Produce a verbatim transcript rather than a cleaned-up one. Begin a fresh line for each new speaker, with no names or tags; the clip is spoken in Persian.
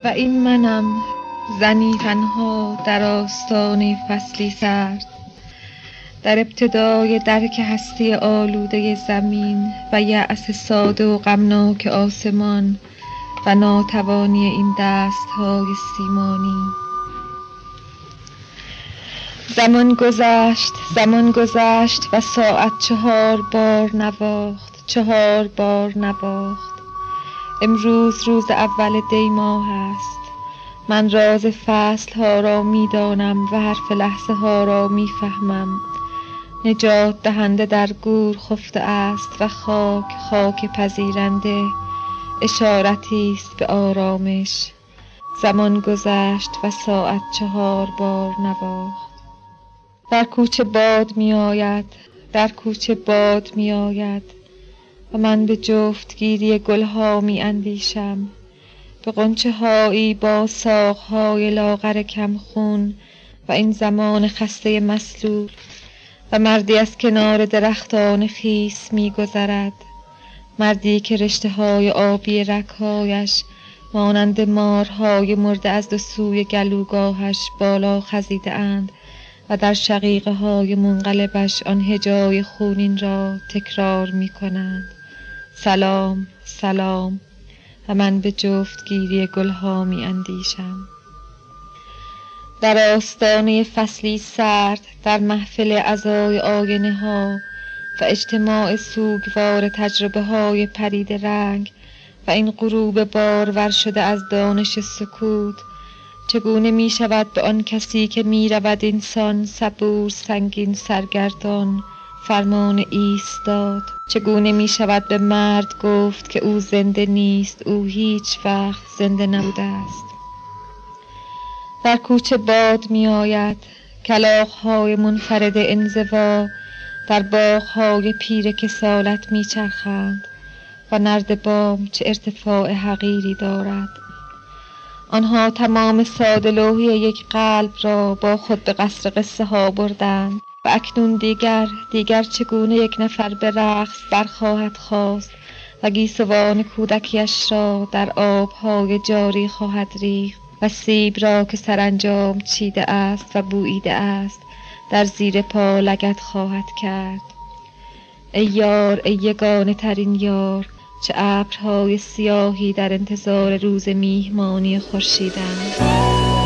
و این منم، زنی تنها در آستانه فصلی سرد، در ابتدای درک هستی آلوده زمین و یأس ساده و غمناک آسمان و ناتوانی این دست‌های سیمانی. زمان گذشت، زمان گذشت و ساعت چهار بار نواخت، چهار بار نواخت. امروز روز اول دی ماه است. من راز فصل ها را می دانم و حرف لحظه ها را می فهمم. نجات دهنده در گور خفته است و خاک خاک پذیرنده اشارتی است به آرامش. زمان گذشت و ساعت چهار بار نواخت. در کوچه باد می آید، در کوچه باد می آید و من به جفتگیری گلها می اندیشم، به غنچه هایی با ساقهای لاغر کم خون و این زمان خسته مسلول و مردی از کنار درختان خیس می گذرد، مردی که رشته های آبی رگ‌هایش مانند مارهای مرده از دو سوی گلوگاهش بالا خزیده اند و در شقیقه های منقلبش آن هجای خونین را تکرار می کنند. سلام، سلام. و من به جفتگیری گلها می اندیشم. در آستانه فصلی سرد، در محفل عزای آینه ها و اجتماع سوگوار تجربه های پرید رنگ و این غروب بارور شده از دانش سکوت، چگونه می شود به آن کسی که می رود اینسان صبور سنگین سرگردان فرمان ایستاد؟ چگونه می شود به مرد گفت که او زنده نیست، او هیچ وقت زنده نبوده است؟ در کوچه باد می آید، کلاغ‌های منفرد انزوا در باغ‌های پیر کسالت می چرخند و نردبام چه ارتفاع حقیری دارد. آنها تمام ساده‌لوحی یک قلب را با خود به قصر قصه ها بردند و اکنون دیگر دیگر چگونه یک نفر به رقص برخواهد خاست و گیسوان کودکیش را در آبهای جاری خواهد ریخت و سیب را که سرانجام چیده است و بوییده است در زیر پا لگد خواهد کرد. ای یار، ای یگانه ترین یار، چه ابرهای سیاهی در انتظار روز میهمانی خورشیدند.